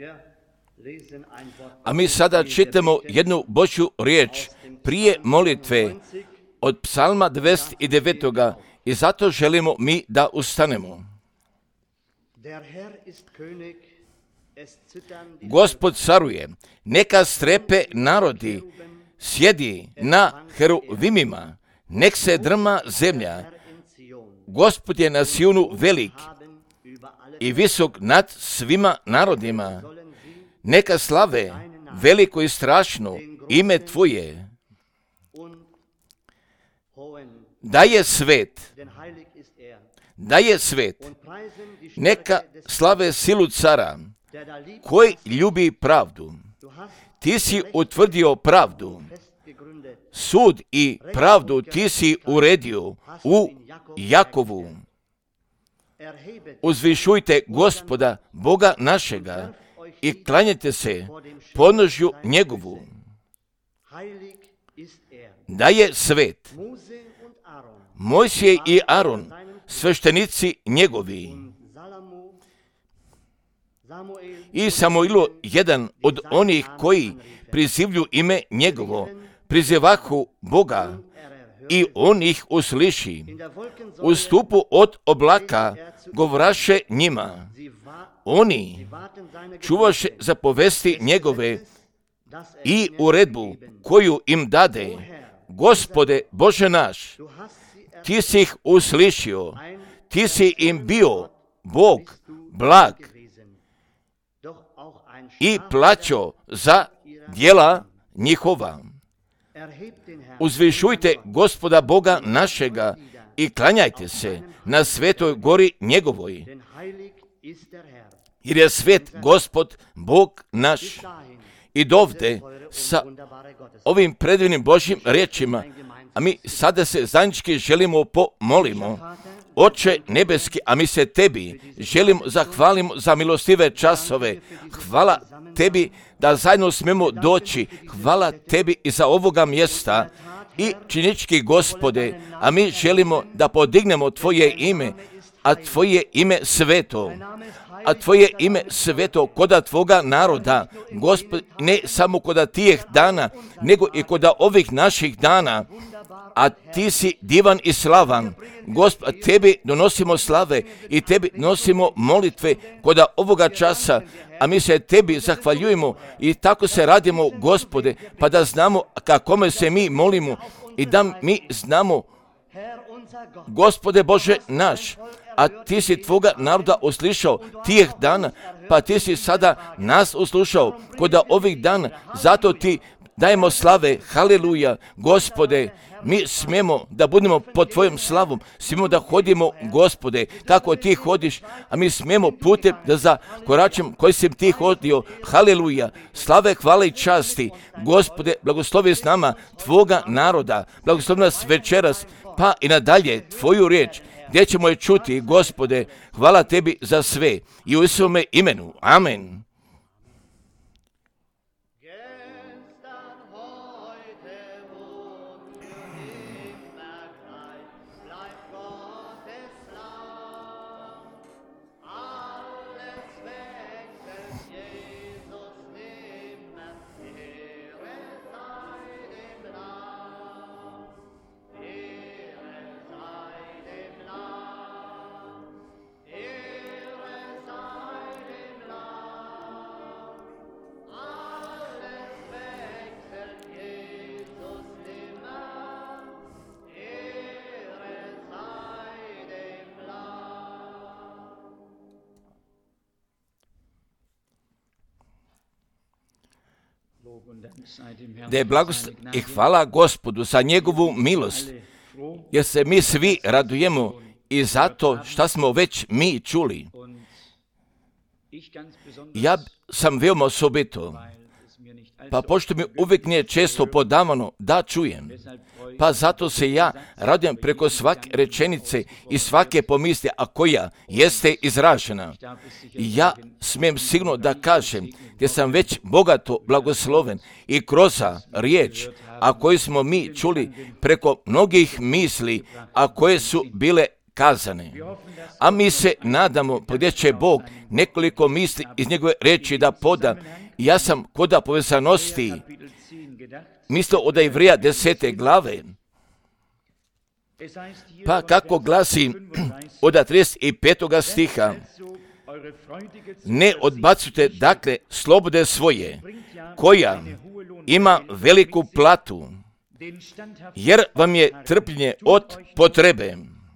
A mi sada čitamo jednu Božju riječ prije molitve od Psalma 29. i zato želimo mi da ustanemo. Gospod caruje, neka strepe narodi, sjedi na heruvimima, nek se drma zemlja. Gospod je na Sionu velik i visok nad svima narodima. Neka slave veliko i strašno ime Tvoje. Da je svet, neka slave silu cara, koji ljubi pravdu. Ti si utvrdio pravdu, sud i pravdu ti si uredio u Jakovu. Uzvišujte Gospoda, Boga našega, i klanjajte se podnožju njegovu. Da je svet, Mojsije i Aron, sveštenici njegovi. I Samuilu, jedan od onih koji prizivlju ime njegovo, prizivahu Boga i on ih usliši. U stupu od oblaka govoraše njima. Oni čuvaše zapovesti njegove i uredbu koju im dade. Gospode Bože naš, ti si ih uslišio, ti si im bio Bog blag i plaćo za djela njihova. Uzvišujte Gospoda Boga našega i klanjajte se na svetoj gori njegovoj, jer je svet Gospod Bog naš. I dovde sa ovim predivnim Božjim riječima, a mi sada se zajednički želimo pomolimo. Oče nebeski, a mi se Tebi želimo zahvalimo za milostive časove. Hvala Tebi da zajedno smemo doći. Hvala Tebi i za ovoga mjesta. I činički Gospode, a mi želimo da podignemo Tvoje ime, a Tvoje ime sveto. A Tvoje ime sveto koda Tvoga naroda, Gospod, ne samo koda tijeh dana, nego i koda ovih naših dana. A Ti si divan i slavan. Gospod, Tebi donosimo slave i Tebi donosimo molitve koda ovoga časa, a mi se Tebi zahvaljujemo i tako se radimo, Gospode, pa da znamo kakome se mi molimo i da mi znamo, Gospode Bože naš, a Ti si Tvoga naroda uslišao tijeh dana, pa Ti si sada nas uslušao koda ovih dana, zato Ti dajemo slave, haleluja, Gospode, mi smijemo da budemo pod Tvojom slavom, smijemo da hodimo, Gospode, kako Ti hodiš, a mi smijemo putem da za koračem koji si Ti hodio, haleluja, slave, hvale i časti, Gospode, blagoslovi s nama Tvoga naroda, blagoslovi nas večeras, pa i nadalje Tvoju riječ, gdje ćemo je čuti, Gospode, hvala Tebi za sve i u Isuvome imenu, amen. Da je blagost i hvala Gospodu za njegovu milost, jer se mi svi radujemo i zato što smo već mi čuli. Ja sam veoma osobito, pa pošto mi uvijek nije često podavano da čujem, pa zato se ja radujem preko svake rečenice i svake pomisli, a koja jeste izražena. I ja smijem sigurno da kažem, gdje sam već bogato blagosloven i kroz riječ, a koju smo mi čuli preko mnogih misli, a koje su bile kazane. A mi se nadamo gdje će Bog nekoliko misli iz njegove reči da poda. Ja sam koda povezanosti mislio od Ivreja 10. glave. Pa kako glasi od 35. stiha, ne odbacujte dakle slobode svoje, koja ima veliku platu, jer vam je trpljenje od potrebe,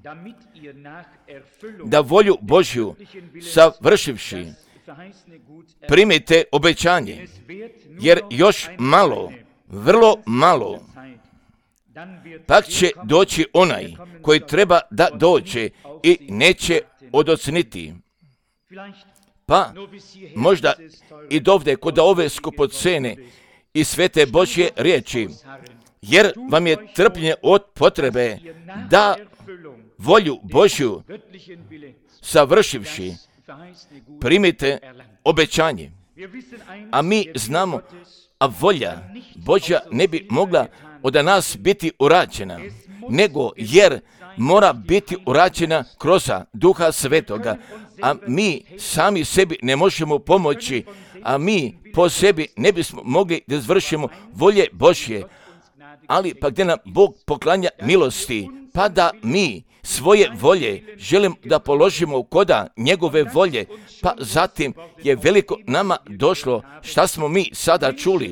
da volju Božju savršivši primite obećanje, jer još malo, vrlo malo, pak će doći onaj koji treba da dođe i neće odoceniti. Pa možda i dovde kod ove skupocene i svete Božje riječi, jer vam je trpljenje od potrebe da volju Božju savršivši primite obećanje. A mi znamo, a volja Božja ne bi mogla od nas biti urađena, nego jer mora biti urađena kroz Duha Svetoga, a mi sami sebi ne možemo pomoći, a mi po sebi ne bismo mogli da izvršimo volje Božje, ali pa gdje nam Bog poklanja milosti, pa da mi svoje volje želim da položimo koda njegove volje, pa zatim je veliko nama došlo šta smo mi sada čuli.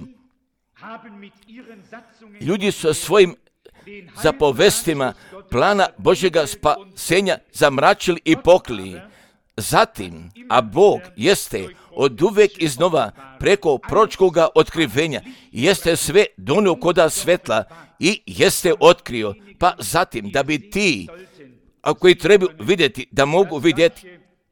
Ljudi su svojim zapovestima plana Božjega spasenja zamračili i pokrili. Zatim, a Bog jeste od uvek iznova preko proročkoga otkrivenja, jeste sve donio koda svetla i jeste otkrio, pa zatim da bi ti, a koji trebaju vidjeti, da mogu vidjeti,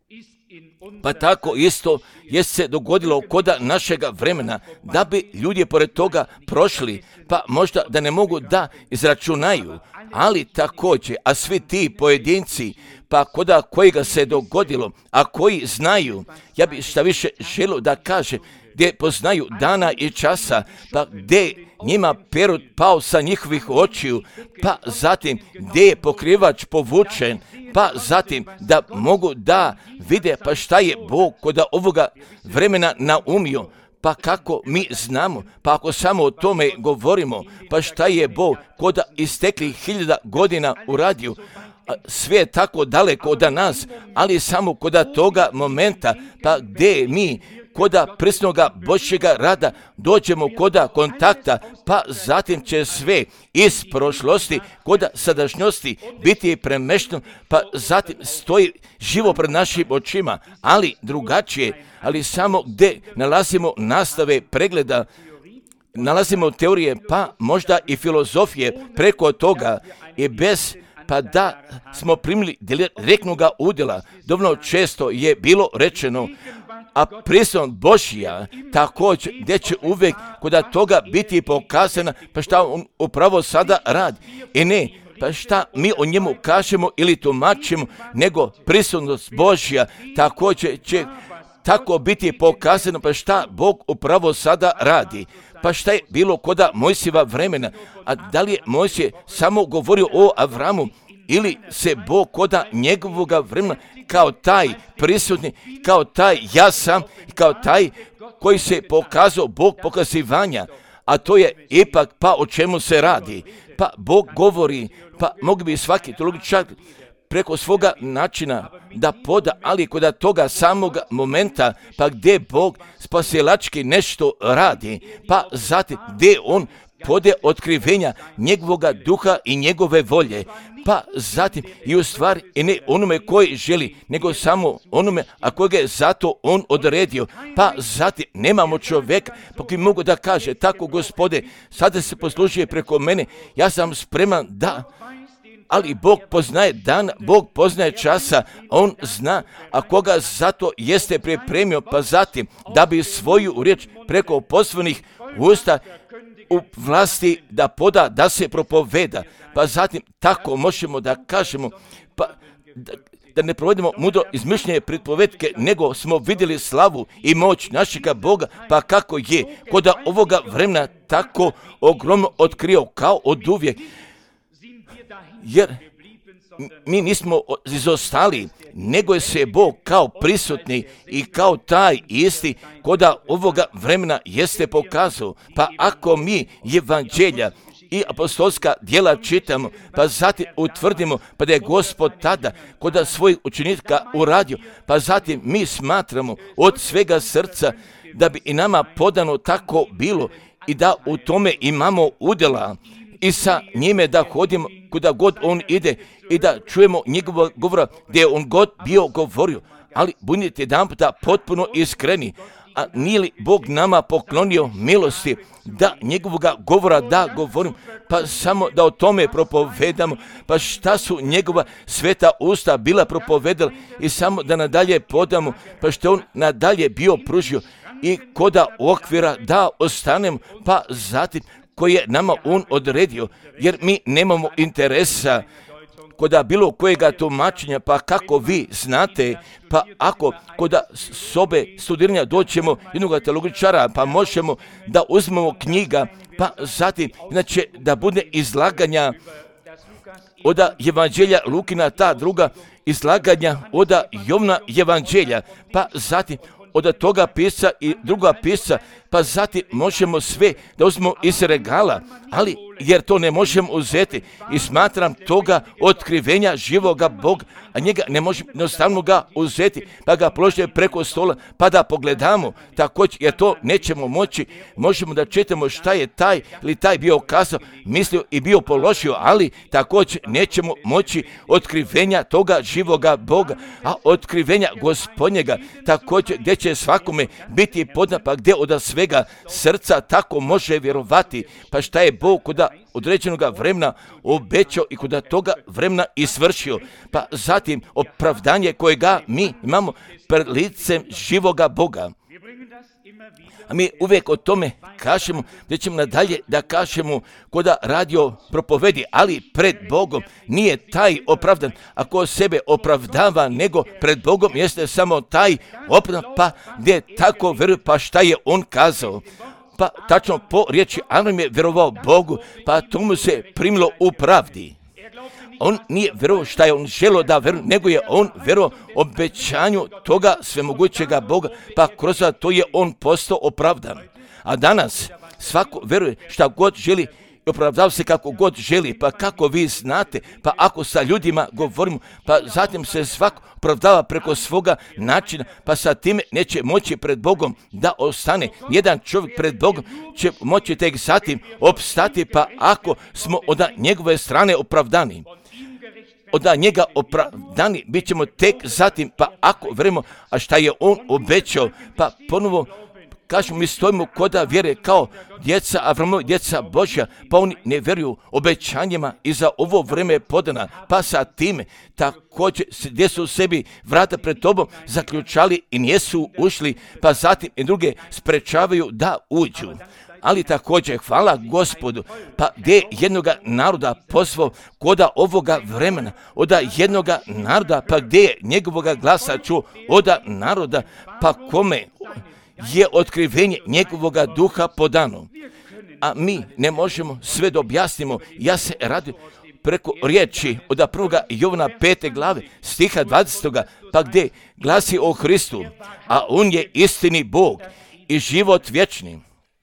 pa tako isto je se dogodilo koda našega vremena, da bi ljudi pored toga prošli, pa možda da ne mogu da izračunaju, ali također, a svi ti pojedinci, pa koda kojega se dogodilo, a koji znaju, ja bi šta više želio da kaže, gdje poznaju dana i časa, pa gdje njima perut pao sa njihovih očiju, pa zatim gdje je pokrivač povučen, pa zatim da mogu da vide pa šta je Bog kod ovoga vremena naumio, pa kako mi znamo, pa ako samo o tome govorimo, pa šta je Bog kod isteklih 1000 godina uradio, sve je tako daleko od nas, ali samo kod toga momenta, pa gdje mi koda prisnoga Božjega rada dođemo koda kontakta, pa zatim će sve iz prošlosti koda sadašnjosti biti premešteno, pa zatim stoji živo pred našim očima, ali drugačije, ali samo gdje nalazimo nastave pregleda, nalazimo teorije, pa možda i filozofije preko toga i bez pa da smo primili direktnoga udjela. Dovoljno često je bilo rečeno, a prisutnost Božja također gdje će uvijek kod toga biti pokazana, pa šta on upravo sada radi. I ne, pa šta mi o njemu kažemo ili tumačimo, nego prisutnost Božja također će tako biti pokazano, pa šta Bog upravo sada radi. Pa šta je bilo koda Mojsijeva vremena, a da li je Mojsije samo govorio o Avramu, ili se Bog koda njegovoga vremena kao taj prisutni, kao taj ja sam, kao taj koji se pokazao Bog pokazivanja, a to je ipak pa o čemu se radi. Pa Bog govori, pa mogli bi svaki teologičar preko svoga načina da poda, ali kod toga samog momenta, pa gdje Bog spasilački nešto radi, pa zatim gdje on pode otkrivenja njegovoga duha i njegove volje, pa zatim i u stvari i ne onome koji želi, nego samo onome, a kojega je zato on odredio, pa zatim nemamo čovjeka, pa koji mogu da kaže, tako Gospode, sada se poslužuje preko mene, ja sam spreman da, ali Bog poznaje dan, Bog poznaje časa, on zna, a koga zato jeste pripremio, pa zatim da bi svoju riječ preko poslovnih usta u vlasti da poda, da se propoveda, pa zatim tako možemo da kažemo, pa da ne provedemo mudro izmišljene pripovetke, nego smo vidjeli slavu i moć našega Boga, pa kako je kod ovoga vremena tako ogromno otkrio kao od uvijek. Jer mi nismo izostali, nego je se Bog kao prisutni i kao taj isti koda ovoga vremena jeste pokazao. Pa ako mi evanđelja i apostolska djela čitamo, pa zatim utvrdimo pa da je Gospod tada koda svojih učenika uradio, pa zatim mi smatramo od svega srca da bi i nama podano tako bilo i da u tome imamo udjela i sa njime da hodimo kuda god on ide i da čujemo njegovog govora gdje on god bio govorio. Ali budite jedan puta potpuno iskreni, a nije li Bog nama poklonio milosti da njegovoga govora da govorim, pa samo da o tome propovedamo, pa šta su njegova sveta usta bila propovedala i samo da nadalje podamo, pa što on nadalje bio pružio i koda okvira da ostanemo, pa zatim koje je nama on odredio, jer mi nemamo interesa koda bilo kojega tumačenja, pa kako vi znate, pa ako koda sobe studiranja doćemo jednog teologičara, pa možemo da uzmemo knjiga, pa zatim, znači da bude izlaganja od evanđelja Lukina, ta druga izlaganja od Jovna evanđelja, pa zatim od toga pisca i druga pisca, pa zatim možemo sve da uzmemo iz regala, ali jer to ne možemo uzeti i smatram toga otkrivenja živoga Boga, a njega ne možemo jednostavno ga uzeti, pa ga položiti preko stola, pa da pogledamo također, jer to nećemo moći. Možemo da čitamo šta je taj ili taj bio kazao, mislio i bio položio, ali također nećemo moći otkrivenja toga živoga Boga, a otkrivenja Gospodnjega također gdje će svakome biti poznat, pa gdje od svega srca tako može vjerovati, pa šta je Bog kod određenog vremena obećao i kod toga vremena i svršio. Pa zatim opravdanje kojega mi imamo pred licem živoga Boga. A mi uvijek o tome kažemo, gdje ćemo nadalje da kažemo koda radio propovedi, ali pred Bogom nije taj opravdan. Ako sebe opravdava, nego pred Bogom jeste samo taj opravdan, pa gdje tako veruje, pa šta je on kazao. Pa tačno po riječi Avram je vjerovao Bogu, pa to mu se primilo u pravdi. On nije vjerovao šta je on želio da vjeruje, nego je on vjerovao obećanju toga svemogućega Boga, pa kroz to je on postao opravdan. A danas svako vjeruje šta god želi i opravdava se kako god želi, pa kako vi znate, pa ako sa ljudima govorimo, pa zatim se svako opravdava preko svoga načina, pa sa time neće moći pred Bogom da ostane. Jedan čovjek pred Bogom će moći tek zatim opstati, pa ako smo od njegove strane opravdani. Od njega opravdani bit ćemo tek zatim, pa ako vjerujemo, a šta je on obećao, pa ponovo kažemo, mi stojimo koda vjere kao djeca Avramova, djeca Božja, pa oni ne vjeruju obećanjima i za ovo vrijeme je podana, pa sa time također gdje su sebi vrata pred tobom zaključali i nijesu ušli, pa zatim i druge sprečavaju da uđu. Ali također, hvala Gospodu, pa gdje jednoga naroda pozvao koda ovoga vremena, od jednoga naroda, pa gdje je njegovoga glasa čuo od naroda, pa kome je otkrivenje njegovoga duha podano. A mi ne možemo sve da objasnimo. Ja se radim preko riječi od 1. Jovana 5. glave stiha 20. pa gdje glasi o Hristu, a on je istini Bog i život vječni.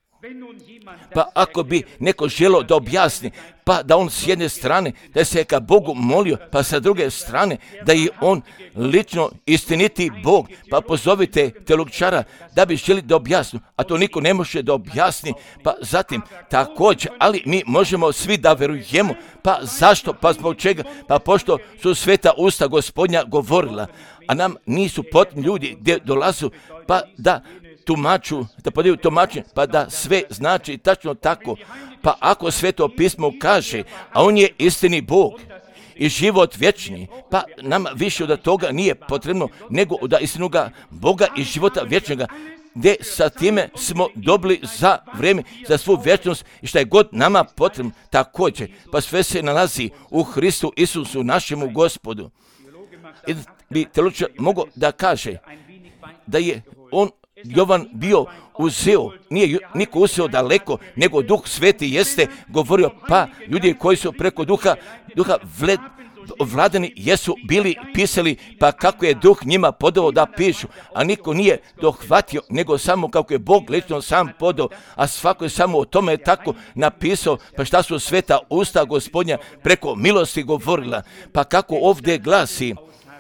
Pa ako bi neko želio da objasni, pa da on s jedne strane da se ka Bogu molio, pa sa druge strane da je on lično istiniti Bog, pa pozovite teologičara da bi želi da objasni, a to niko ne može da objasni, pa zatim također, ali mi možemo svi da verujemo, pa zašto, pa zbog čega, pa pošto su sveta usta Gospodnja govorila, a nam nisu potrebni ljudi gdje dolazu, pa da tumaču, da podaju tumačenje, pa da sve znači tačno tako. Pa ako Sveto pismo kaže, a on je istini Bog i život vječni, pa nama više od toga nije potrebno nego od istinoga Boga i života vječnoga, gdje sa time smo dobili za vrijeme, za svu vječnost i šta je god nama potrebno također, pa sve se nalazi u Hristu Isusu, našemu Gospodu. I bi teologičar mogao da kaže da je on Jovan bio uzeo, nije niko uzeo daleko, nego Duh Sveti jeste govorio, pa ljudi koji su preko duha vladani jesu bili pisali, pa kako je duh njima podao da pišu, a niko nije dohvatio, nego samo kako je Bog lično sam podao, a svako je samo o tome tako napisao, pa šta su sveta usta Gospodnja preko milosti govorila, pa kako ovdje glasi,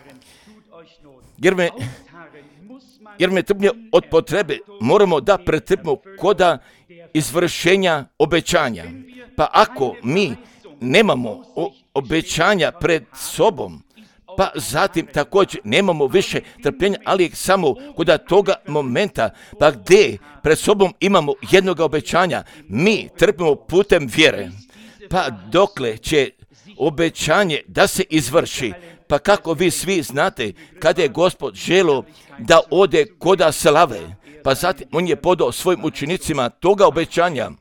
jer me trpnje od potrebe moramo da pretrpimo koda izvršenja obećanja. Pa ako mi nemamo obećanja pred sobom, pa zatim također nemamo više trpljenja, ali samo kod toga momenta, pa gdje pred sobom imamo jednog obećanja, mi trpimo putem vjere. Pa dokle će obećanje da se izvrši, pa kako vi svi znate, kada je Gospod želio da ode koda slave, pa zatim on je podao svojim učenicima toga obećanja.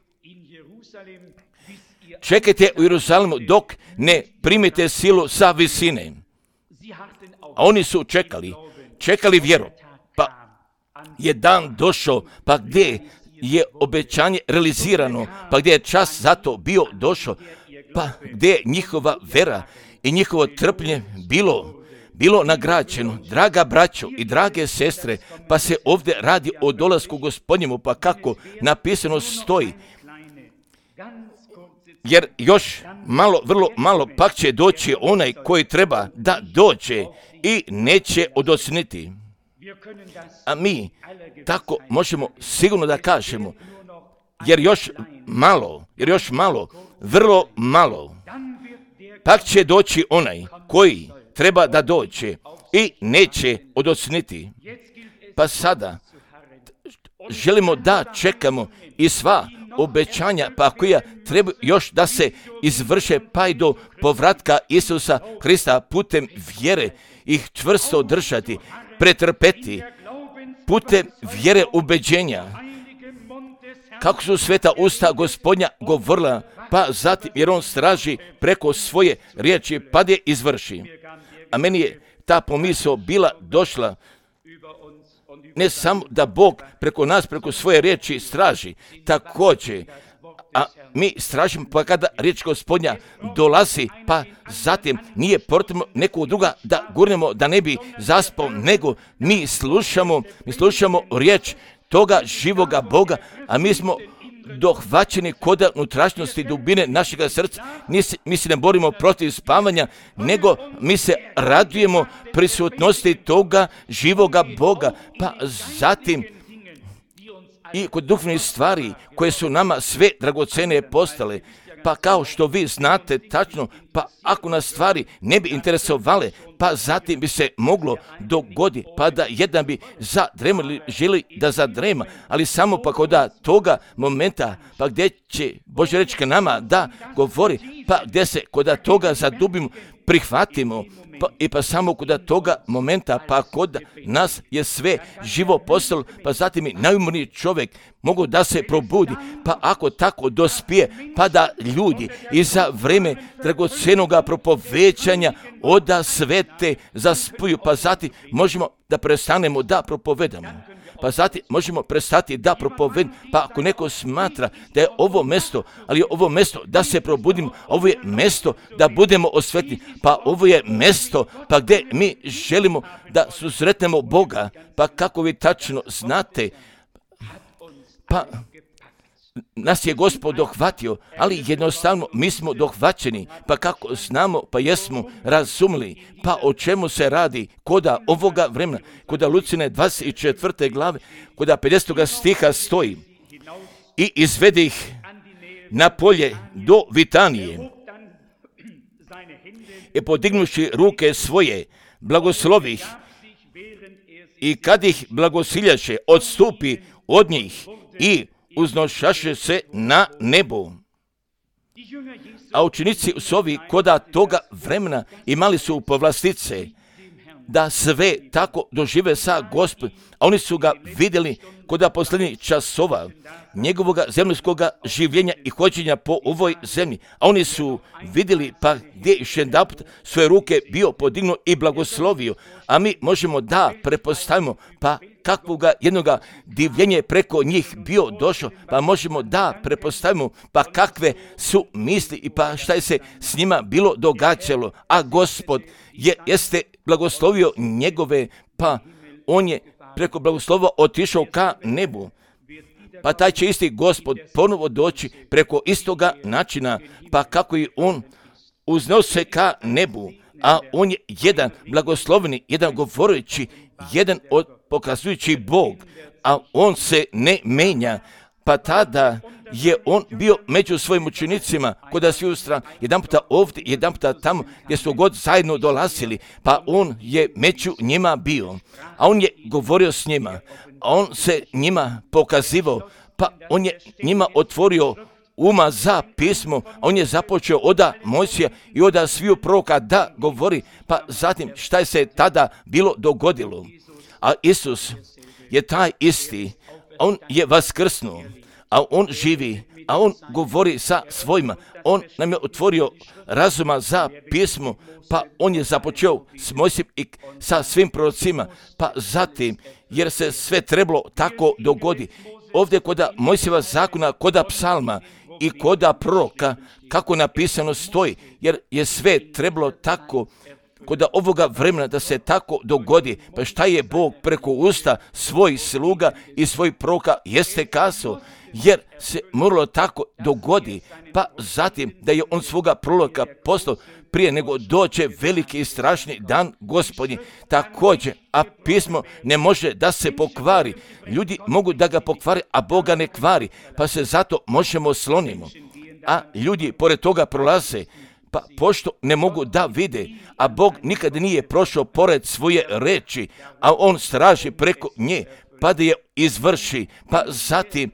Čekajte u Jeruzalemu dok ne primite silu sa visine. A oni su čekali vjeru. Pa je dan došao, pa gdje je obećanje realizirano, pa gdje je čas za to bio došao, pa gdje je njihova vera i njihovo trpljenje bilo nagrađeno. Draga braćo i drage sestre, pa se ovdje radi o dolasku Gospodnjemu, pa kako napisano stoji, jer još malo, vrlo malo, pak će doći onaj koji treba da dođe i neće odosniti. A mi tako možemo sigurno da kažemo, jer još malo, vrlo malo, pak će doći onaj koji treba da dođe i neće odosniti. Pa sada želimo da čekamo i sva obećanja, pa koja treba još da se izvrše, pa i do povratka Isusa Hrista putem vjere ih čvrsto držati, pretrpeti, putem vjere ubeđenja. Kako su sveta usta Gospodnja govorila, pa zatim jer on straži preko svoje riječi, pa je izvrši. A meni je ta pomisao bila došla, ne samo da Bog preko nas, preko svoje riječi straži, također, a mi stražimo pa kada riječ Gospodnja dolazi, pa zatim nije potrebno nekog druga da gurnemo da ne bi zaspao, nego mi slušamo riječ toga živoga Boga, a mi smo dohvaćeni kod unutrašnjosti dubine našega srca. Mi se ne borimo protiv spavanja, nego mi se radujemo prisutnosti toga živoga Boga. Pa zatim i kod duhovnih stvari koje su nama sve dragocene postale, pa kao što vi znate tačno, pa ako nas stvari ne bi interesovale, pa zatim bi se moglo dogoditi, pa da jedan bi zadremao ili želi da zadrema, ali samo pa kod toga momenta, pa gdje će Božja reč nama da govori, pa gdje se kod toga zadubimo, prihvatimo, pa samo kod toga momenta, pa kod nas je sve živo postalo, pa zatim i najumorniji čovjek mogu da se probudi, pa ako tako dospije, pa da ljudi i za vrijeme dragocenoga propovećanja oda svete zaspuju, pa zatim možemo da prestanemo da propovedamo. Pa zatim možemo prestati da propovedamo, pa ako neko smatra da je ovo mjesto, ali je ovo mjesto da se probudimo, ovo je mjesto da budemo osvetni, pa ovo je mjesto pa gdje mi želimo da susretnemo Boga, pa kako vi tačno znate, pa nas je Gospod dohvatio, ali jednostavno mi smo dohvaćeni, pa kako znamo, pa jesmo razumili, pa o čemu se radi koda ovoga vremena, koda Lucine 24. glave, koda 50. stiha stoji, i izvede ih na polje do Vitanije, i podignuši ruke svoje, blagoslovih, i kad ih blagosiljaše, odstupi od njih i uznošaše se na nebo. A učenici su ovi koda toga vremena imali su povlastice da sve tako dožive sa Gospodom, a oni su ga vidjeli koda posljednjih časova njegovog zemaljskog življenja i hođenja po ovoj zemlji, a oni su vidjeli pa gdje još jedanput svoje ruke bio podignuo i blagoslovio, a mi možemo da prepostavimo pa kakvoga jednoga divljenje preko njih bio došao, pa možemo da prepostavimo pa kakve su misli i pa šta je se s njima bilo događalo, a Gospod jeste blagoslovio njegove, pa on je preko blagoslova otišao ka nebu. Pa taj će isti Gospod ponovo doći preko istoga načina, pa kako i on uznose ka nebu, a on je jedan blagosloveni, jedan govoreći, jedan pokazujući Bog, a on se ne menja. Pa tada je on bio među svojim učenicima, kod svi ustra, jedan puta ovdje, jedan puta tamo, gdje su god zajedno dolazili, pa on je među njima bio, a on je govorio s njima, a on se njima pokazivao, pa on je njima otvorio uma za pismo, a on je započeo od Mojsija i od sviju proroka da govori, pa zatim šta je se tada bilo dogodilo. A Isus je taj isti, on je vaskrsnuo, a on živi, a on govori sa svojima, on nam je otvorio razuma za pismo, pa on je započeo s Mojsijem i sa svim prorocima, pa zatim, jer se sve trebalo tako dogodi, ovdje kod Mojsijeva zakona, kod psalma i kod proroka, kako napisano stoji, jer je sve trebalo tako kod ovoga vremena da se tako dogodi. Pa šta je Bog preko usta svojih sluga i svojih proroka jeste kazao, jer se moralo tako dogodi, pa zatim da je on svoga proroka poslao prije nego dođe veliki i strašni dan Gospodnji. Također, a pismo ne može da se pokvari. Ljudi mogu da ga pokvari, a Boga ne kvari, pa se zato možemo slonimo. A ljudi pored toga prolaze, pa pošto ne mogu da vide, a Bog nikad nije prošao pored svoje reči, a on straži preko nje, pa da je izvrši, pa zatim,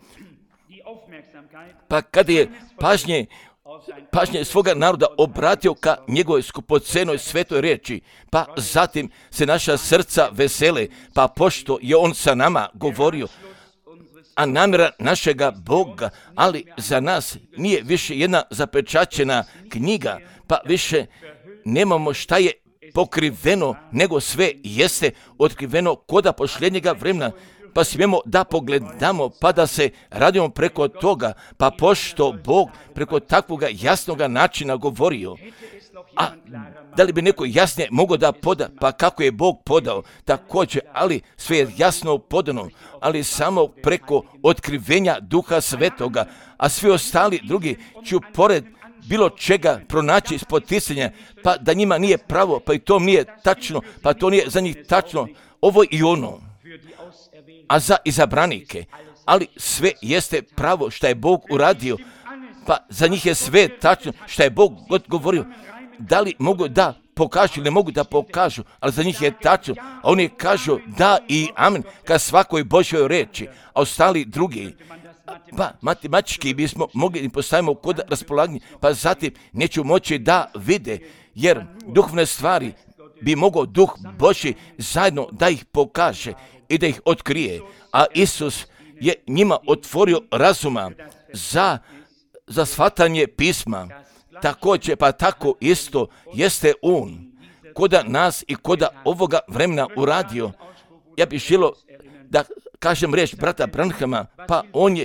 pa kada je pažnje svoga naroda obratio ka njegovoj skupocenoj svetoj reči, pa zatim se naša srca vesele, pa pošto je on sa nama govorio, a namjera našega Boga, ali za nas nije više jedna zapečaćena knjiga, pa više nemamo šta je pokriveno, nego sve jeste otkriveno koda posljednjega vremena, pa smijemo da pogledamo, pa da se radimo preko toga, pa pošto Bog preko takvoga jasnoga načina govorio, a da li bi neko jasnije mogao da poda, pa kako je Bog podao, također, ali sve je jasno podano, ali samo preko otkrivenja Duha Svetoga, a svi ostali drugi ću pored bilo čega pronaći spoticanja, pa da njima nije pravo, pa i to nije tačno, pa to nije za njih tačno, ovo i ono, a za izabranike, ali sve jeste pravo što je Bog uradio, pa za njih je sve tačno što je Bog govorio. Da li mogu da pokažu ili ne mogu da pokažu, ali za njih je tačno, a oni kažu da i amen ka svakoj Božjoj reči, a ostali drugi, pa matematički bismo mogli da postavimo kod raspolaganja, pa zatim neću moći da vide, jer duhovne stvari bi mogao Duh Božji zajedno da ih pokaže i da ih otkrije, a Isus je njima otvorio razuma za shvatanje pisma. Također, pa tako isto jeste on koda nas i koda ovoga vremena uradio. Ja bih želio da kažem riječ brata Branhama, pa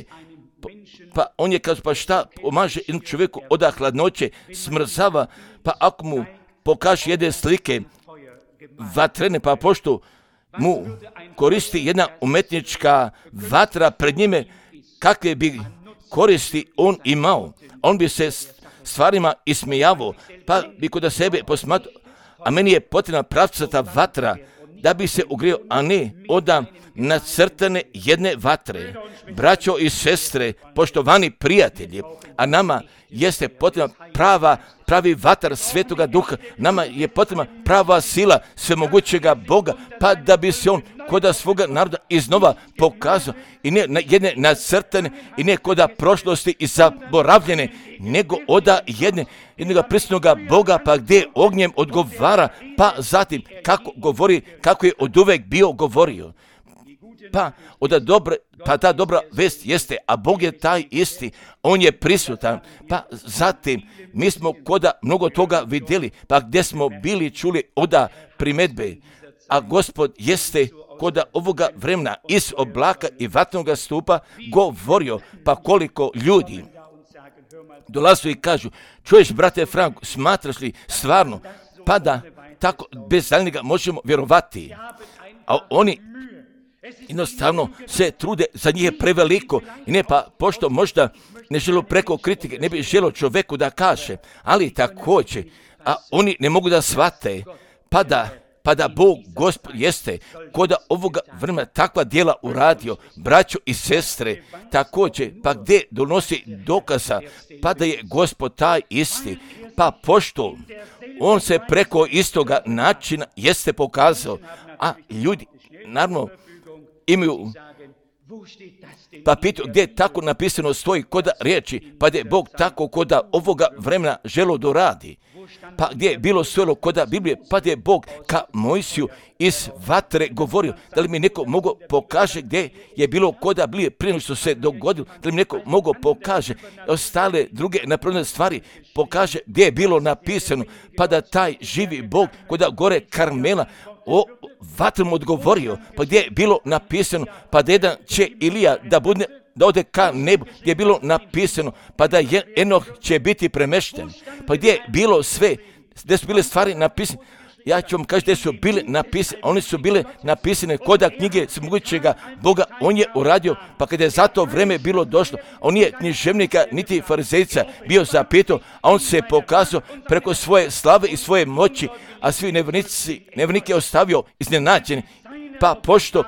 on je kaže, pa šta pomaže jednom čovjeku od hladnoće, smrzava, pa ako mu pokaže jedne slike vatrene, pa pošto mu koristi jedna umetnička vatra pred njime, kakve bi koristi on imao, on bi se stvarima ismijavao, pa bi kod sebe posmatrao, a meni je potrebna pravcata vatra da bi se ugrio, a ne od nacrtane jedne vatre. Braćo i sestre, poštovani prijatelji, a nama jeste potrebna pravi vatar Svetoga Duha, nama je potrebna prava sila svemogućega Boga, pa da bi se on koda svoga naroda iznova pokazao i ne jedne nacrtane i ne koda prošlosti i zaboravljene, nego oda jednoga prisutnoga Boga, pa gdje ognjem odgovara, pa zatim kako govori, kako je od uvek bio govorio. Pa ta dobra vest jeste, a Bog je taj isti, on je prisutan, pa zatim mi smo koda mnogo toga vidjeli, pa gdje smo bili čuli oda primedbe, a Gospod jeste koda ovoga vremena iz oblaka i vatnoga stupa govorio, pa koliko ljudi dolazu i kažu, čuješ brate Franko, smatraš li stvarno, pa da tako bez daljnjega možemo vjerovati, a oni jednostavno se trude, za njih je preveliko i ne, pa pošto možda ne žele preko kritike, ne bi želo čovjeku da kaže, ali također, a oni ne mogu da shvate, pa da Bog, Gospod, jeste koda ovoga vremena takva djela uradio, braćo i sestre, također, pa gdje donosi dokaza, pa da je Gospod taj isti, pa pošto on se preko istoga načina jeste pokazao, a ljudi, naravno, imaju, pa pitaju gdje tako napisano stoji koda riječi, pa da je Bog tako koda ovoga vremena želo doradi. Pa gdje je bilo stojalo koda Biblije, pa da je Bog ka Mojsiju iz vatre govorio. Da li mi neko mogo pokaže gdje je bilo koda Biblije prije nego što se dogodilo, da li mi neko mogo pokaže ostale druge napravljene stvari, pokaže gdje je bilo napisano, pa da taj živi Bog koda gore Karmela o vatrom odgovorio, pa gdje je bilo napisano, pa da jedan će Ilija da ode ka nebu, gdje je bilo napisano, pa da Enoh će biti premešten, pa gdje je bilo sve, gdje su bile stvari napisane, ja ću vam kaži gdje su bile napisane, one su bile napisane koda knjige svemogućega Boga, on je uradio, pa kada je za to vreme bilo došlo, on nije književnika niti farizejca bio zapitao, a on se pokazao preko svoje slave i svoje moći, a svi nevernike ostavio iznenađeni, pa pošto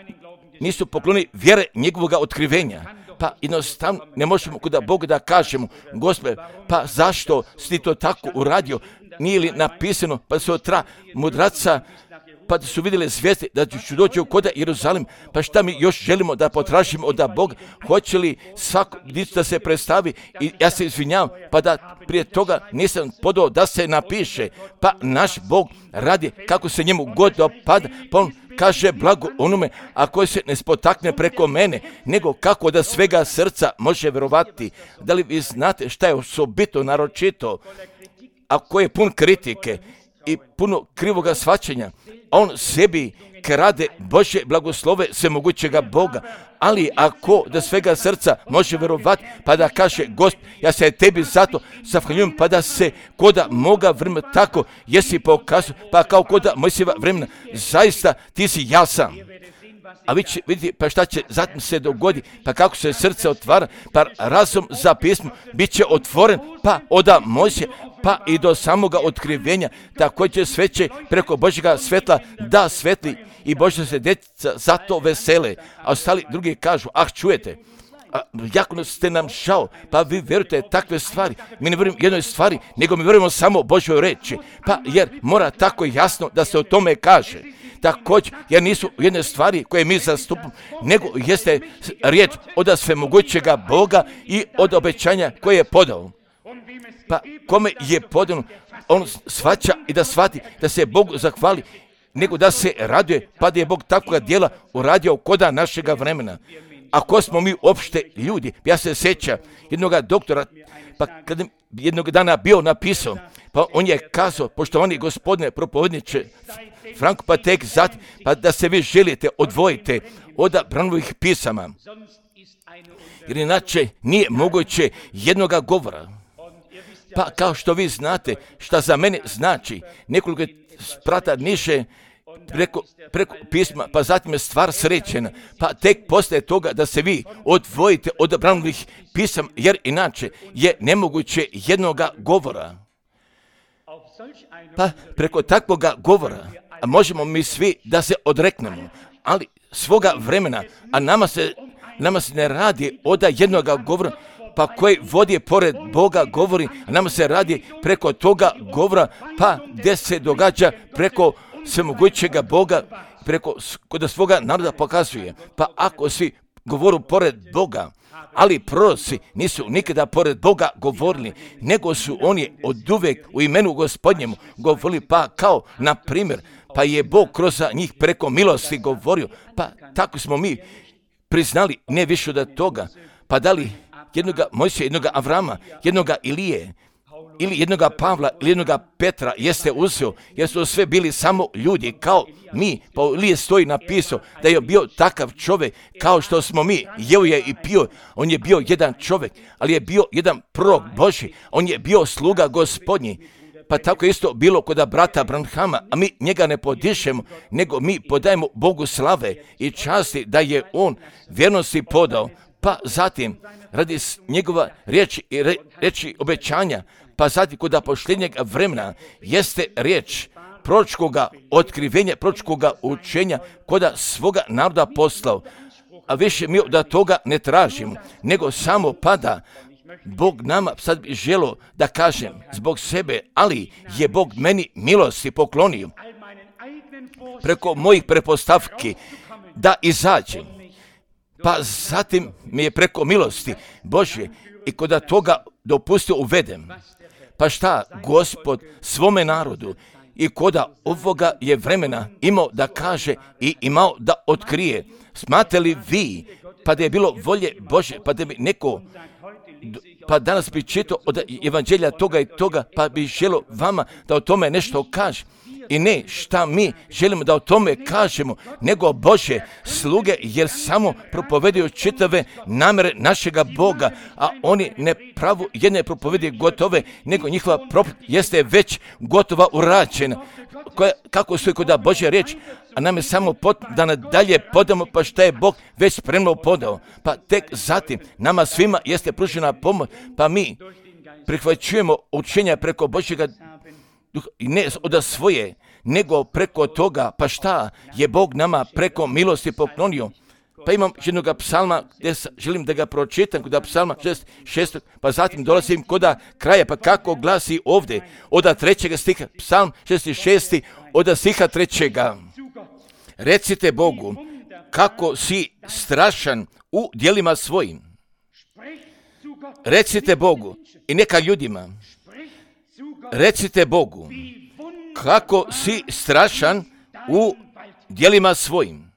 nisu poklonili vjere njegovoga otkrivenja, pa jednostavno ne možemo kod Boga da kažemo, Gospode, pa zašto si to tako uradio, nije li napisano, pa se otra mudraca, pa da su vidjeli zvijezde da ću doći u koda Jeruzalim, pa šta mi još želimo da potražimo od Boga, hoće li svako da se predstavi i ja se izvinjavam, pa da prije toga nisam podao da se napiše, pa naš Bog radi kako se njemu god dopada, pa on kaže blago onome, a koji se ne spotakne preko mene, nego kako da svega srca može vjerovati. Da li vi znate šta je osobito naročito, ako je pun kritike i puno krivoga shvaćanja, on sebi krade Božje blagoslove svemogućega Boga, ali ako da svega srca može vjerovati, pa da kaže, Gospod, ja se tebi zato zahvaljujem, pa da se koda moga vremena tako jesi pokazao, pa kao koda Mojsijeva vremena, zaista ti si jasan. A vi vidite, pa šta će zatim se dogoditi, pa kako se srce otvara, pa razum za pismo bit će otvoren, pa od Mojsija, pa i do samoga otkrivenja, također sve će preko Božjega svetla da svetli i Božja se djeca zato vesele, a ostali drugi kažu, čujete, jako ste nam žao, pa vi vjerujete takve stvari, mi ne vjerujemo jednoj stvari, nego mi vjerujemo samo Božjoj reči, pa jer mora tako jasno da se o tome kaže. Također, jer nisu jedne stvari koje mi zastupamo, nego jeste riječ od svemogućega Boga i od obećanja koje je podao. Pa kome je podano, on shvaća i da shvati da se Bogu zahvali, nego da se raduje, pa da je Bog takvoga djela uradio koda našega vremena. Ako smo mi uopšte ljudi, ja se sjećam jednog doktora, pa kada jednog dana bio napisao, pa on je kazao, poštovani gospodine propovedniče Franko, pa tek zatim, pa da se vi želite odvojite od Branovih pisama, jer inače nije moguće jednoga govora. Pa kao što vi znate šta za mene znači, nekoliko sprata niže preko pisma, pa zatim je stvar srećena, pa tek poslije toga da se vi odvojite od Branovih pisama, jer inače je nemoguće jednoga govora. Pa preko takvoga govora možemo mi svi da se odreknemo, ali svoga vremena, a nama se ne radi od jednoga govora, pa koji vodi pored Boga govori, a nama se radi preko toga govora, pa gdje se događa preko svemogućega Boga, preko kod svoga naroda pokazuje. Pa ako svi govoru pored Boga, ali proroci nisu nikada pored Boga govorili, nego su oni oduvek u imenu Gospodnjemu govorili, pa kao na primjer, pa je Bog kroz njih preko milosti govorio, pa tako smo mi priznali, ne više od toga, pa da li jednoga Mojsija, jednoga Avrama, jednoga Ilije ili jednoga Pavla ili jednoga Petra jeste uzeo, jer su sve bili samo ljudi kao mi. Pa Ilije stoji napisao da je bio takav čovjek kao što smo mi. Jeo je i pio, on je bio jedan čovjek, ali je bio jedan prorok Božji, on je bio sluga Gospodnji. Pa tako isto bilo kod brata Branhama, a mi njega ne podišemo, nego mi podajemo Bogu slave i časti da je on vjernosti podao. Pa zatim, radi njegova riječi i riječi obećanja, pa zatim kod posljednjeg vremena jeste riječ proročkoga otkrivenja, proročkoga učenja kod svoga naroda poslao. A više mi da toga ne tražimo, nego samo pada. Bog nama sad bi želio da kažem zbog sebe, ali je Bog meni milosti poklonio preko mojih pretpostavki da izađem. Pa zatim mi je preko milosti Božje i kod toga dopustio uvedem. Pa šta Gospod svome narodu i kod ovoga je vremena imao da kaže i imao da otkrije. Smatrate li vi, pa da je bilo volje Božje, pa da bi neko, pa danas bi čitao od evanđelja toga i toga, pa bi želio vama da o tome nešto kaže. I ne šta mi želimo da o tome kažemo, nego Bože sluge, jer samo propovedaju čitave namere našega Boga, a oni ne pravu jedne propovedi gotove, nego njihova propoved jeste već gotova urađena. Kako su kod Božja riječ, a nam je samo da nadalje podamo, pa šta je Bog već spremno podao. Pa tek zatim nama svima jeste pružena pomoć, pa mi prihvaćujemo učenja preko Božjega duha, i ne od svoje, nego preko toga, pa šta je Bog nama preko milosti poklonio. Pa imam jednog psalma gdje želim da ga pročitam, kod psalma 6, pa zatim dolazim kod kraja, pa kako glasi ovdje, od 3. stiha, psalm 66, od stiha 3. Recite Bogu, kako si strašan u djelima svojim. Recite Bogu i neka ljudima, recite Bogu, kako si strašan u djelima svojim.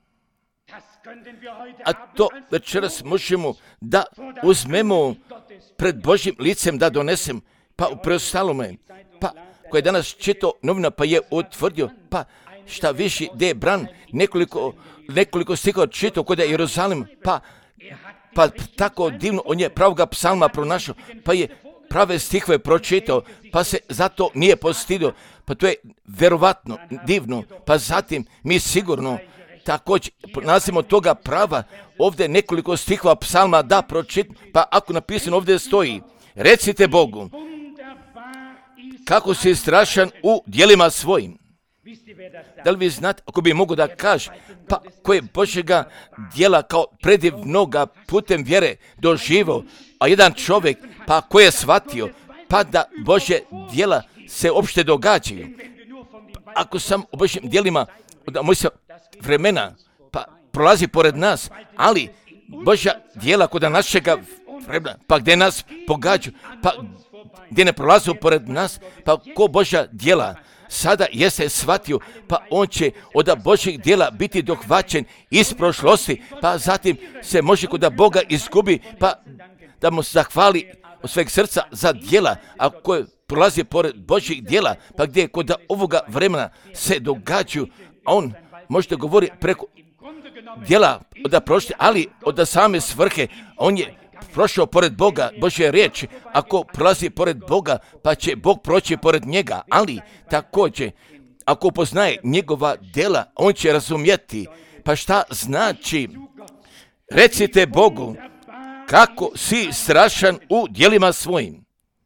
A to večeras možemo da uzmemo pred Božjim licem da donesem, pa u preostalome, pa koji je danas čitao novina pa je utvrdio, pa šta više gdje je Bran nekoliko stihova čitao kod je Jeruzalim, pa tako divno on je pravoga psalma pronašao, pa je prave stihove pročitao, pa se zato nije postidio, pa to je verovatno divno, pa zatim mi sigurno također nalazimo toga prava, ovdje nekoliko stihova psalma da pročitam, pa ako napisano ovdje stoji, recite Bogu, kako si strašan u djelima svojim. Da li vi znate, ako bi mogu da kaže, pa koje Božjega djela kao predivnoga putem vjere doživio, a jedan čovjek, pa ko je shvatio, pa da Božje djela se uopšte događaju. Ako sam u Božjim djelima, da moj se vremena, pa prolazi pored nas, ali Božja djela kod našega vremena, pa gdje nas pogađaju, pa gdje ne prolazu pored nas, pa ko Božja djela sada jeste shvatio, pa on će od Božjih djela biti dohvaćen iz prošlosti, pa zatim se može kod Boga izgubi, pa da mu zahvali od sveg srca za djela, a koje prolazi pored Božjih djela, pa gdje kod ovoga vremena se događaju, on možete govori preko djela od prošle, ali od same svrhe, on je prošao pored Boga, Božje riječi, ako prolazi pored Boga, pa će Bog proći pored njega, ali također, ako poznaje njegova djela, on će razumjeti, pa šta znači, recite Bogu, kako si strašan u djelima svojim.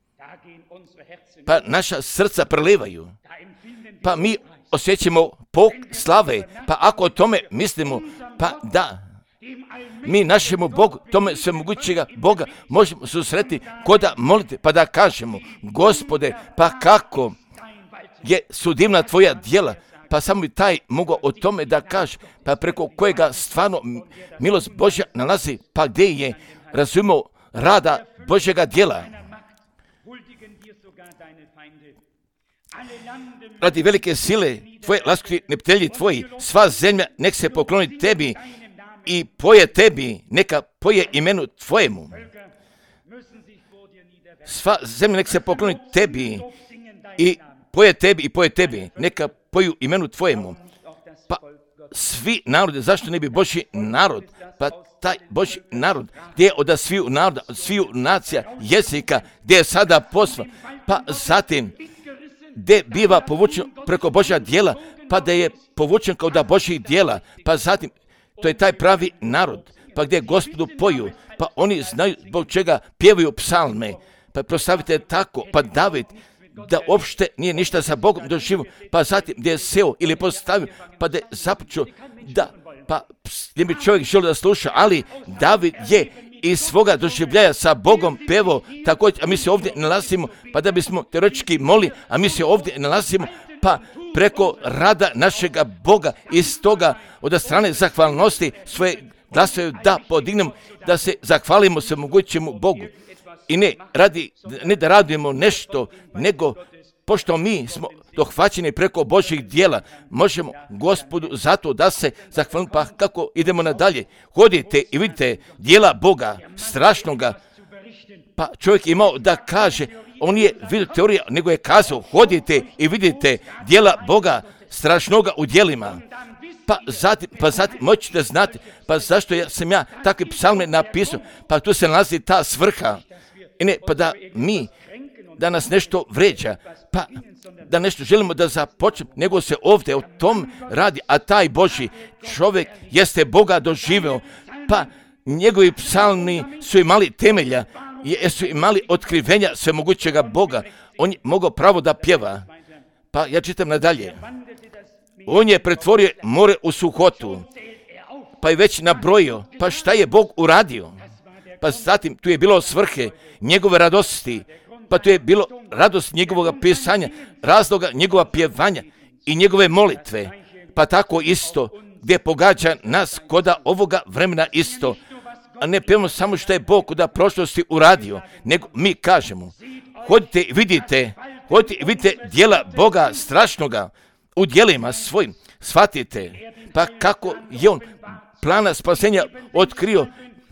Pa naša srca prelivaju, pa mi osjećamo pok slave, pa ako o tome mislimo, pa da, mi našemu Bogu, tome svemogućega Boga, možemo susreti koda molite, pa da kažemo, Gospode, pa kako su divna tvoja djela, pa samo i taj mogu o tome da kaže, pa preko kojega stvarno milost Božja nalazi, pa gdje je razumio rada Božjega djela. Radi velike sile tvoje laskvi neptelji tvoji, sva zemlja nek se pokloni tebi i poje tebi, neka poje imenu tvojemu. sva zemlja nek se pokloni tebi i poje tebi, neka poju imenu tvojemu. Pa svi narode, zašto ne bi Božji narod? Pa taj Božji narod, gdje je od sviju naroda, od sviju nacija, jezika, gdje je sada posla, pa zatim gdje biva povučen preko Božja djela, pa da je povučen kao da Božjih djela, pa zatim to je taj pravi narod, pa gdje Gospodu poju, pa oni znaju zbog čega pjevaju psalme, pa proslavite tako, pa David, da uopšte nije ništa sa Bogom doživio, pa zatim gdje je seo ili postavio, pa da je započeo da, pa gdje bi čovjek želio da sluša, ali David je iz svoga doživljaja sa Bogom pevao također, a mi se ovdje nalazimo, pa da bismo teoretički molili, a mi se ovdje nalazimo, pa preko rada našega Boga iz toga od strane zahvalnosti svoje glasove da podignemo, da se zahvalimo se mogućemu Bogu. I ne da radimo nešto, nego pošto mi smo dohvaćeni preko Božjih djela, možemo Gospodu zato da se zahvalimo. Pa kako idemo nadalje? Hodite i vidite djela Boga, strašnoga. Pa čovjek je imao da kaže, on je vidio teorija, nego je kazao, hodite i vidite djela Boga, strašnoga u djelima. Pa zatim moćete znati, pa zašto sam ja takve psalme napisao, pa tu se nalazi ta svrha. I ne, pa da nas nešto vređa, pa da nešto želimo da započnemo, nego se ovdje o tom radi, a taj Božji čovjek jeste Boga doživio, pa njegovi psalmi su imali temelja, su imali otkrivenja svemogućega Boga, on je mogao pravo da pjeva. Pa ja čitam nadalje. On je pretvorio more u suhotu, pa je već nabrojio, pa šta je Bog uradio? Pa zatim tu je bilo svrhe njegove radosti, pa tu je bilo radost njegovog pisanja, razloga njegova pjevanja i njegove molitve, pa tako isto gdje pogađa nas koda ovoga vremena isto, a ne pjevamo samo što je Bog koda prošlosti uradio, nego mi kažemo, hodite i vidite djela Boga strašnoga u djelima svojim, shvatite, pa kako je on plana spasenja otkrio,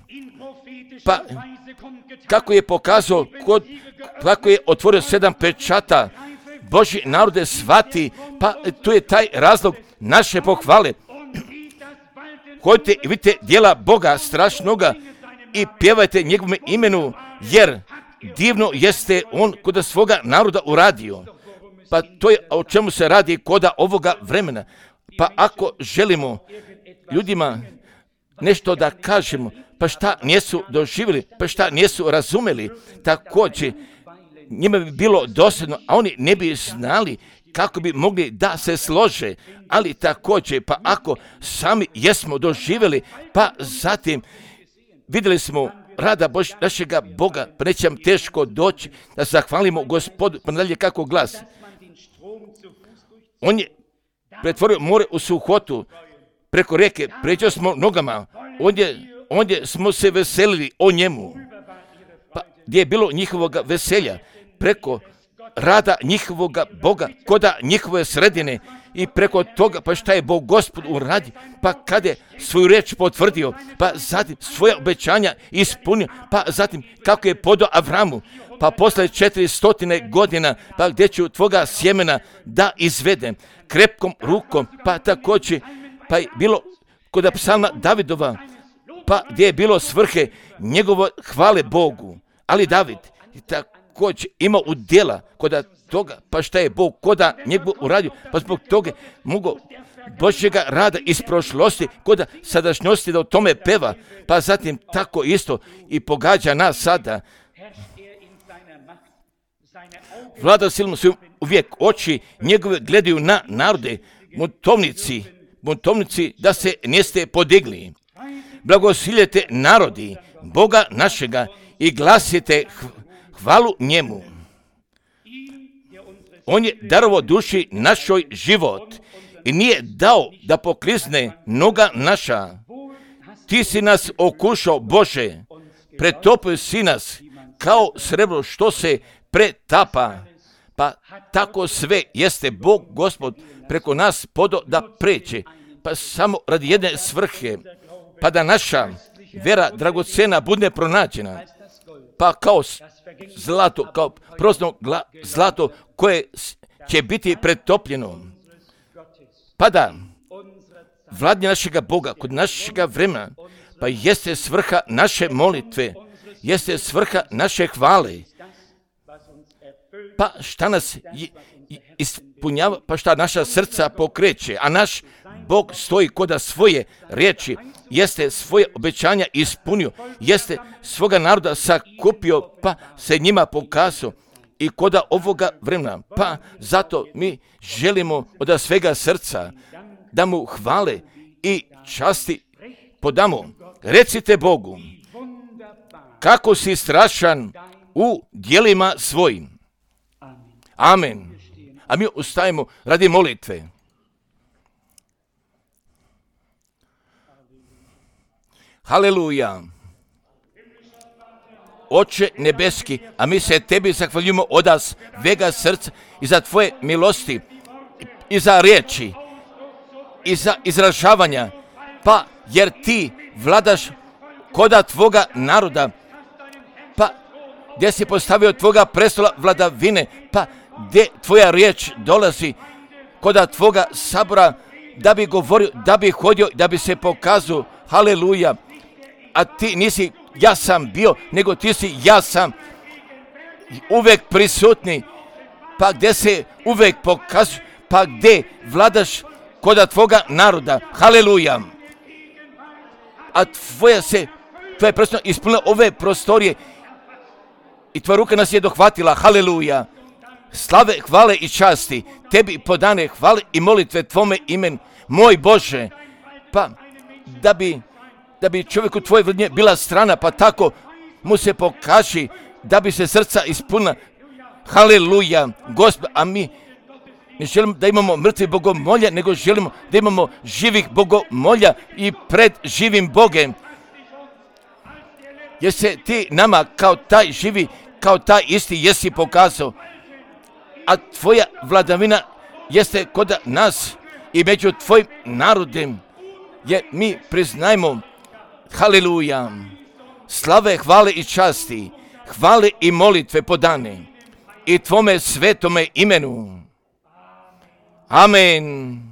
pa kako je pokazao, kako je otvorio 7 pečata, Božji narode shvati, pa tu je taj razlog naše pohvale. Hodite i vidite djela Boga strašnoga i pjevajte njegovom imenu, jer divno jeste on kod svoga naroda uradio. Pa to je o čemu se radi koda ovoga vremena. Pa ako želimo ljudima nešto da kažemo, pa šta nisu doživjeli, pa šta nisu razumeli, također njima bi bilo dosadno, a oni ne bi znali kako bi mogli da se slože, ali također, pa ako sami jesmo doživjeli, pa zatim vidjeli smo rada našega Boga, pa neće nam teško doći da zahvalimo Gospodu, pa nadalje kako glas. On je pretvorio more u suhotu, preko rijeke, pređo smo nogama, ondje smo se veselili o njemu, pa gdje je bilo njihovoga veselja, preko rada njihovoga Boga, koda njihove sredine i preko toga, pa šta je Bog Gospod uradio, pa kada je svoju riječ potvrdio, pa zatim svoje obećanja ispunio, pa zatim kako je podao Avramu, pa posle 400 godina, pa gdje ću tvoga sjemena da izvedem krepkom rukom, pa također, pa je bilo kod psalma Davidova, pa gdje je bilo svrhe njegove hvale Bogu, ali David također ima udjela kod toga, pa šta je Bog koda njegov uradio, pa zbog toga mogu Božjega rada iz prošlosti, koda sadašnjosti da o tome peva, pa zatim tako isto i pogađa nas sada. Vlada silom su uvijek oči njegove gledaju na narode, buntovnici da se niste podigli. Blagosiljete narodi Boga našega i glasite hvalu njemu. On je darovao duši našoj život i nije dao da poklizne noga naša. Ti si nas okušao, Bože, pretopio si nas kao srebro što se pretapa. Pa tako sve jeste Bog Gospod preko nas podo da pređe, pa samo radi jedne svrhe, pa da naša vera dragocena bude pronađena, pa kao zlato, kao prosno zlato koje će biti pretopljeno. Pa da, vladnje našega Boga kod našega vremena, pa jeste svrha naše molitve, jeste svrha naše hvale. Pa šta nas ispunjava, pa šta naša srca pokreće, a naš Bog stoji koda svoje riječi, jeste svoje obećanja ispunio, jeste svoga naroda sakupio, pa se njima pokazao i koda ovoga vremena. Pa zato mi želimo od svega srca da mu hvale i časti podamo. Recite Bogu, kako si strašan u djelima svojim. Amen. A mi ustajemo radi molitve. Haleluja. Oče nebeski, a mi se tebi zahvaljujemo od svega srca i za tvoje milosti i za riječi i za izražavanja, pa jer ti vladaš koda tvoga naroda, pa gdje si postavio tvoga prestola vladavine, pa gdje tvoja riječ dolazi koda tvoga sabora, da bi govorio, da bi hodio, da bi se pokazao. Haleluja. A ti nisi ja sam bio, nego ti si ja sam uvek prisutni, pa gdje se uvek pokazuje, pa gdje vladaš koda tvoga naroda. Haleluja. A tvoja prsto ispunila ove prostorije i tvoja ruka nas je dohvatila. Haleluja. Slave, hvale i časti tebi podane, hvale i molitve tvome imenu, moj Bože, pa da bi čovjeku tvoje vladnje bila strana, pa tako mu se pokaži da bi se srca ispunila. Haleluja. Gospod, a mi ne želimo da imamo mrtvi bogomolja, nego želimo da imamo živih bogomolja i pred živim Bogem. Jer se ti nama kao taj živi, kao taj isti jesi pokazao, a tvoja vladavina jeste kod nas i među tvojim narodem, jer mi priznajmo. Haleluja. Slave, hvale i časti, hvale i molitve podane i tvome svetome imenu. Amen.